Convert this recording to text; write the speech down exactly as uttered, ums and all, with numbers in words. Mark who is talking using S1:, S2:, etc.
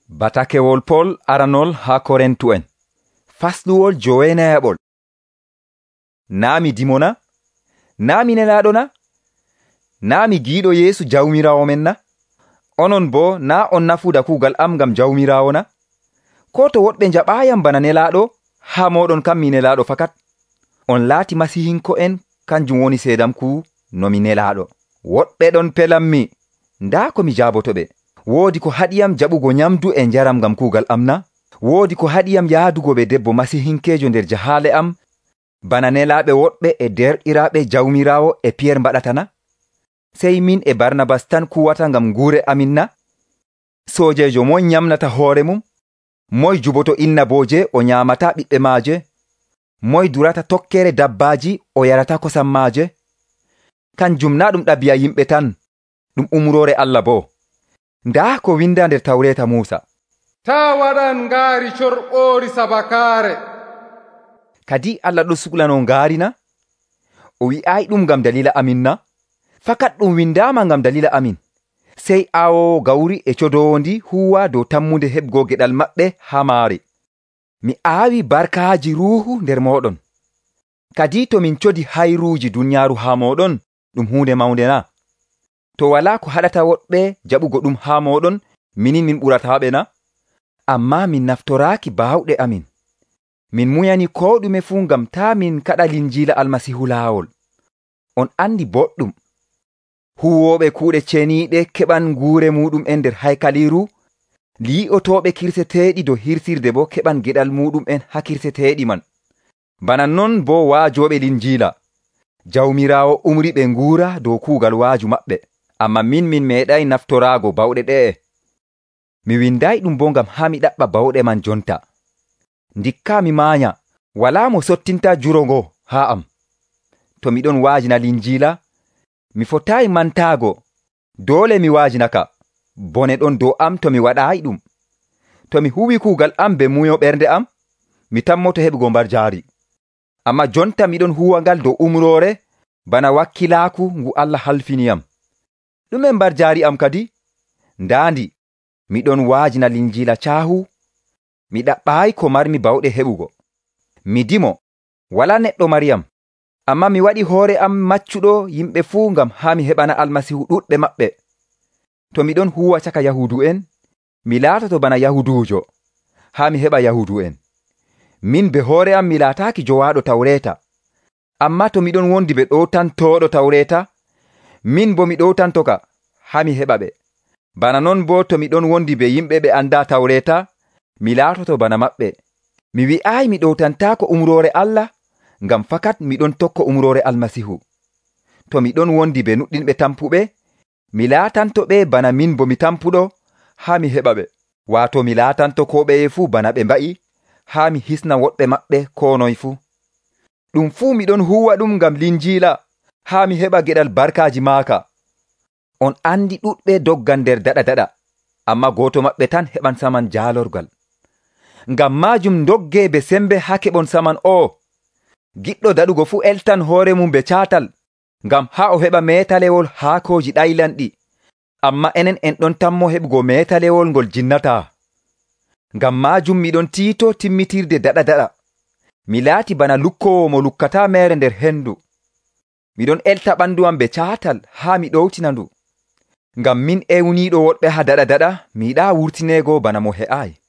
S1: Batakewol Pol aranol ha Korintu'en. Fasluwol jowenayaɓol. Naami dimona? Naami nelaɗo na? Naami giiɗo Yeesu jawmirawo men na? Onon bo na on nafuda kugal am ngam jawmirawo na? Ko to woɗɓe jaɓayam bana nelaɗo, ha moɗon kam mi nelaɗo fakat. On laati masihinko en kanjum woni sedamku no mi nelaɗo. Woɗɓe ɗon pelammi, nda ko mi jabotoɓe. Woodi ko haɗiyam jaɓugo nyamdu e njaram ngam kugal am na? Woodi ko haɗiyam yaadugo be debbo masihinkejo nder jahale am, bana nelaɓe woɗɓe e derɗiraɓe jawmirawo e Pierre mbaɗata na? Sey min e Barnabas tan kuwata ngam guure amin na? Sojejo moy nyamnata hoore mum? Moy juboto innaboje o nyamata ɓiɓɓe maaje? Moy durata tokkere dabbaji o yarata kosam maaje? Kanjum na ɗum ɗabi'a yimɓe tan, ɗum umrore Allah bo. Nda ko winda nder Tawreta Musa.
S2: Ta waɗan ngaari corɓoori sabakaare.
S1: Kadi Allah ɗo suklano ngaari na? O wi'ay ɗum ngam dalila amin na? Fakat ɗum windama ngam dalila amin. Sey awo gawri e codowondi huwa dow tammude heɓgo geɗal maɓɓe ha maari. Mi aawi barkaaji ruuhu nder moɗon. Kadi to min codi hayruuji duniyaaru ha moɗon, ɗum hunde mawnde na? To wala ko haɗata woɗɓe jaɓugo ɗum ha moɗon, minin min ɓurataɓe na? Amma min naftoraki baawɗe amin. Min muyani ko ɗume fu ngam ta min kaɗa linjila almasihu laawol. On andi boɗɗum. Huwoɓe kuuɗe ceniiɗe keɓan guure muɗum en nder haykaliru, li'otoɓe kirseteeɗi do hirsirde bo keɓan geɗal muɗum en ha kirseteeɗi man. Bana non bo waajoɓe linjila. Jawmirawo umri ɓe nguura dow kuugal waaju maɓɓe. Amma min min meeɗay naftorago bawɗe ɗe. Mi winday ɗum bo ngam ha mi ɗaɓɓa bawɗe man jonta. Ndikka mi maanya, wala mo sottinta jurongo ha am. To miɗon waajina linjila, mi fotayi mantago, dole mi waajinaka. Bone ɗon dow am to mi waɗayi ɗum. To mi huwi kuugal am be muyo ɓernde am, mi tammoto heɓugo mbar jaari. Amma jonta miɗon huwa ngal dow umrore, bana wakkilaaku ngu Allah halfiniyam. Ɗume mbar jaari am kadi? Ndandi, miɗon waajina linjila caahu, mi ɗaɓɓayi ko marmi bawɗe heɓugo. Mi dimo, wala neɗɗo Mariyam, amma mi waɗi hoore am maccuɗo yimɓe fuu ngam ha mi heɓana almasihu ɗuɗɓe maɓɓe. To miɗon huwa caka Yahudu en, mi laatoto bana Yahudujo, ha mi heɓa Yahudu en. Min be hoore am mi laataki jowaɗo Tawreta, amma to miɗon wondi be ɗowtantoɗo Tawreta, min bo mi ɗowtantoka ha mi heɓa ɓe. Bana non bo to miɗon wondi be yimɓe ɓe anda Tawreta, mi laatoto bana maɓɓe. Mi wi'ayi mi ɗowtantako umrore Allah, ngam fakat miɗon tokko umrore almasihu. To miɗon wondi be nuɗɗinɓe tampuɓe, mi laatanto ɓe bana min bo mi tampuɗo, ha mi heɓa ɓe. Wato mi laatanto ko ɓeye fu bana ɓe mba'i, ha mi hisna woɗɓe maɓɓe ko noy fu. Ɗum fu miɗon huwa ɗum ngam linjila, ha mi heɓa geɗal barkaji maaka. On andi ɗuɗɓe doggan nder daɗa daɗa, amma goto maɓɓe tan heɓan saman jaalorgal. Ngam majum dogge be sembe ha keɓon saman o. Giɗɗo daɗugo fu eltan hoore mum be caatal, ngam ha o heɓa metalewol haakoji ɗaylanɗi, amma enen en ɗon tammo heɓugo metalewol ngol jinnata. Ngam majum miɗon tiito timmitirde daɗa daɗa. Mi laati bana lukkowo mo lukkata mere nder hendu. Miɗon elta ɓandu am be caatal ha mi ɗowtina ndu. Ngam min ewniɗo woɗɓe ha daɗa daɗa, mi yiɗa wurtinego bana mo he'ai.